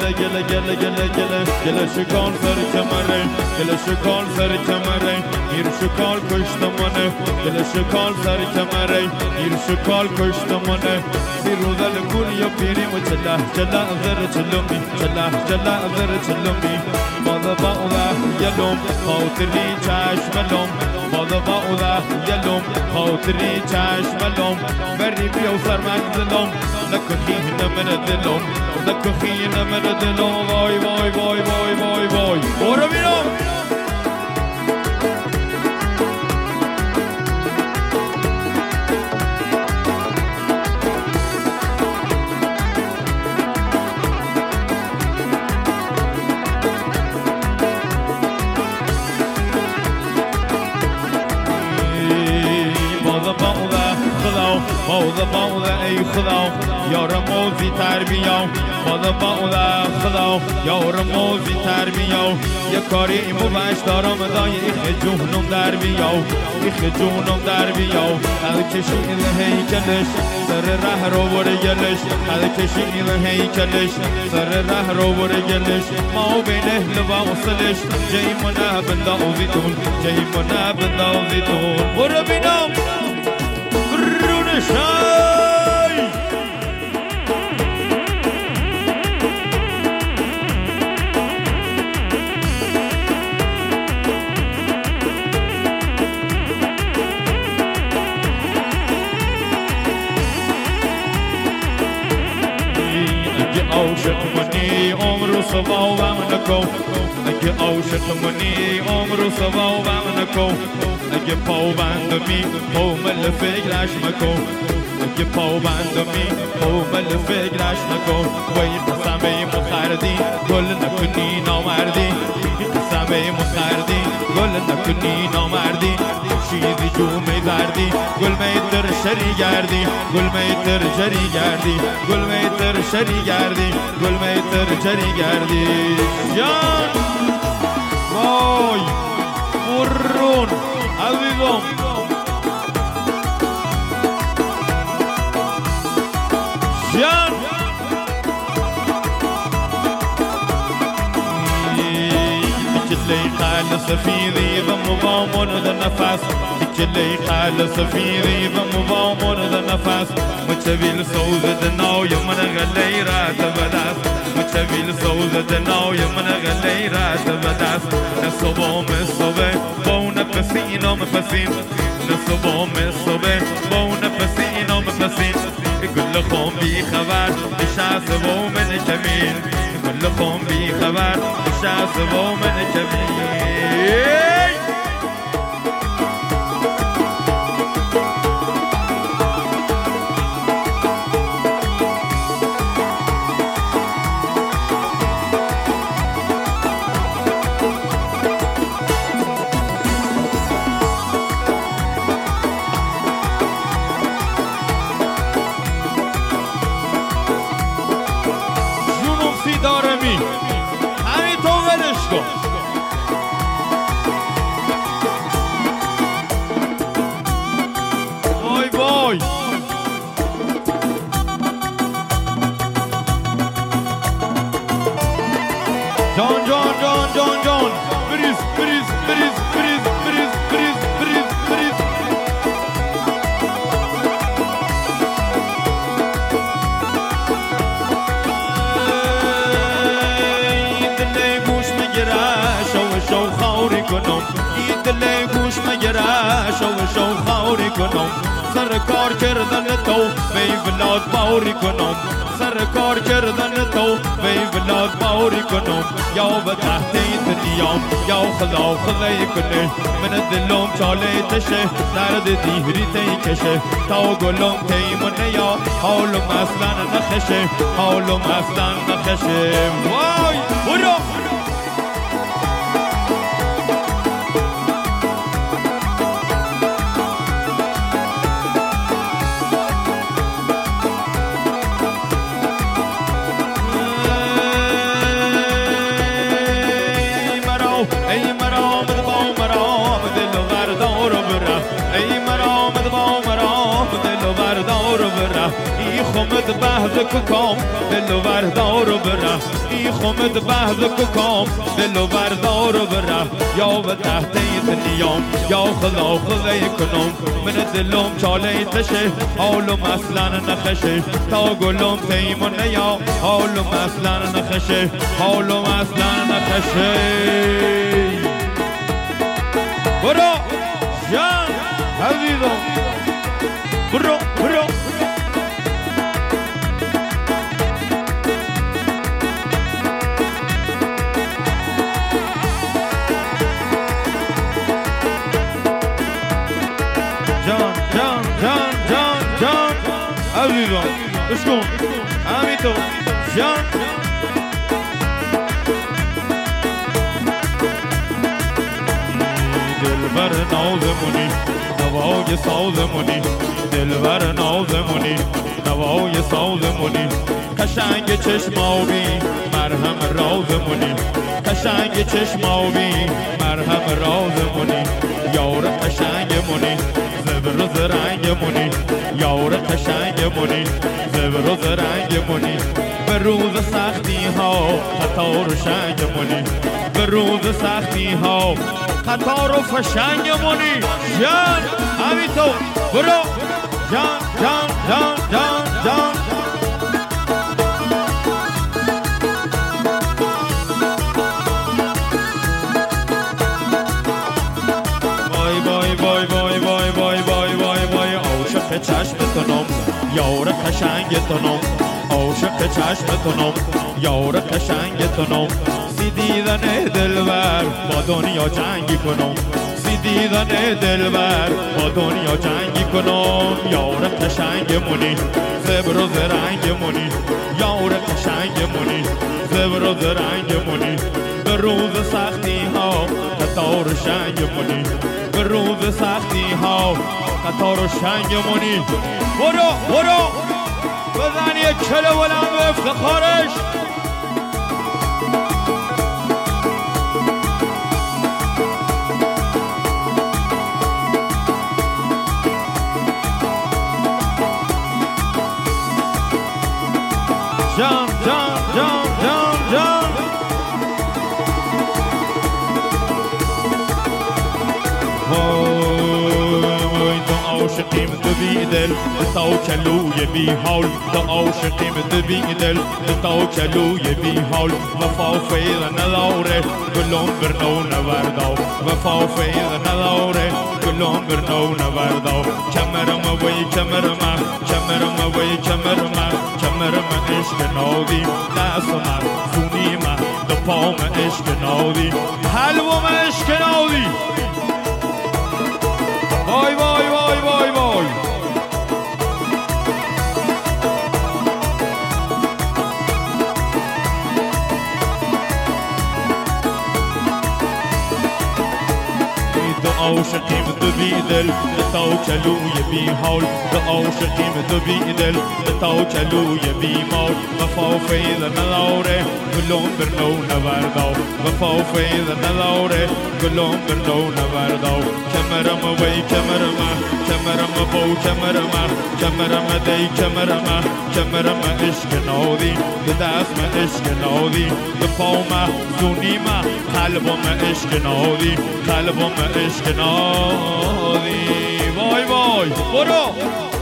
گله شکال سر کمره گله شکال سر کمره گیر شکال کشت منه گله شکال سر کمره گیر شکال کشت منه بیرون دل گولی و پیریم و چله ذر چلومی چله ذر چلومی بالا بالا یلوم خاطری چشملوم بالا بالا یلوم خاطری چشملوم بری بیو سر منزلوم نکخین من دلوم نکخین من دلوم وای وای وای وای وای وای برو بیرون بالا ای خدا یار موزی تربیه بالا خدا یار موزی تربیه یه کاری ایمو بش دارم دای ایخ جونم در بیا ایخ جونم در بیا هل کشی این هیکلش سر ره رو بره گلش هل کشی این هیکلش سر ره رو بره گلش ما بین اهل و وصلش جیمونه بندازیتون جیمونه بندازیتون برو بینم شای اگه عاشق منی عمر و ثوابم نکو اگه عاشق منی عمر و ثوابم نکو اگه پابندمی حومل فکرش مکن اگه پابندمی حومل فکرش نکن وی قسمه مخردی گل نکنی نامردی قسمه مخردی گل نکنی نامردی چیزی جو می‌زردی گل میتر شری گردی گل میتر جری گردی گل میتر شری گردی گل میتر جری گردی جان وای برون عزیزم جان تجلي خالص في ذي ضم ضامن ذا النفس تجلي خالص في ذي ضم ضامن ذا النفس متشبيل صوت الناو يمن غليرة تبداس متشبيل صوت الناو يمن غليرة تبداس نصبهم الصبح بون بسين ومفسين نصبهم الصبح بون بسين ومفسين كلكم بخبر بشاسبوا من جميل كلكم بخبر بشاسبوا من جميل John, freeze. دلی گوش مگره شو خاوری کنم سر کار کردن تو بی ولاد باوری کنم سر کار کردن تو بی ولاد باوری کنم یا به تحتی دنیام یا خدای کنه من دلم چاله تشه درد دیهری تی کشه تا گلم تی منه یا حالم اصلا نخشه وای برو خمد بهد کام دل و بردار و بره ای خمد بهد کام دل و بردار و بره یا به تحت نیام یا خدا خدا کنم من دلم چاله تشه حالم اصلا نخشه تا گلم تیمون نیا حالم اصلا نخشه حالم اصلا نخشه برو جان عزیزم برو برو جان جان جان جان جان عزیزم اشکون همین تو جان دلبر نازمونی نوای سازمونی دلبر نازمونی نوای سازمونی قشنگ چشماوی مرهم رازمونی قشنگ چشماوی مرهم رازمونی یار قشنگمونی زبر و زرنگمونی یار قشنگمونی زبر و زرنگمونی به روز سختی ها قطار و شنگمونی به روز سختی ها قطار و فشنگمونی جان همین تو برو جان جان جان جان جان وای وای وای وای وای وای وای وای وای عاشق چشمتونم یار قشنگتونم عاشق چشمتونم یار قشنگتونم سی دیدن دلبر با دنیا جنگی کنم سی دیدن دلبر با دنیا جنگی کنم یار قشنگمونی زبر و زرنگمونی یار قشنگمونی زبر و زرنگمونی به روز سختی ها قطار شنگمونی به روز سختی ها قطار و شنگمونی برو برو بزن یک کله بلند به افتخارش جان جان جان جان جان وای تو عاشقیم تو بی دل تا کلوی بی حال تو عاشقیم تو بی دل تا کلوی بی حال وفا فیض نداره گلون برنو نورداو وفا فیض نداره گلون برنو نورداو کمرم وی کمرم کمرم وی کمرم کمرم عشق نادی دستم زونیم دو پام عشق نادی حلوم عشق نادی وای وای وای وای وای عاشقیم تو بی دل تا کلوی بی حال تو عاشقیم تو بی دل تا کلوی بی مال وفا فیض نداره گلون برنو نورداو وفا فیض نداره گلون برنو نورداو کمرم وی کمرم کمرم بو کمرم کمرم دی کمرم کمرم عشق نادی به دست عشق نادی به پام زونیم قلبم عشق نادی قلبم عشق نادی وای وای برو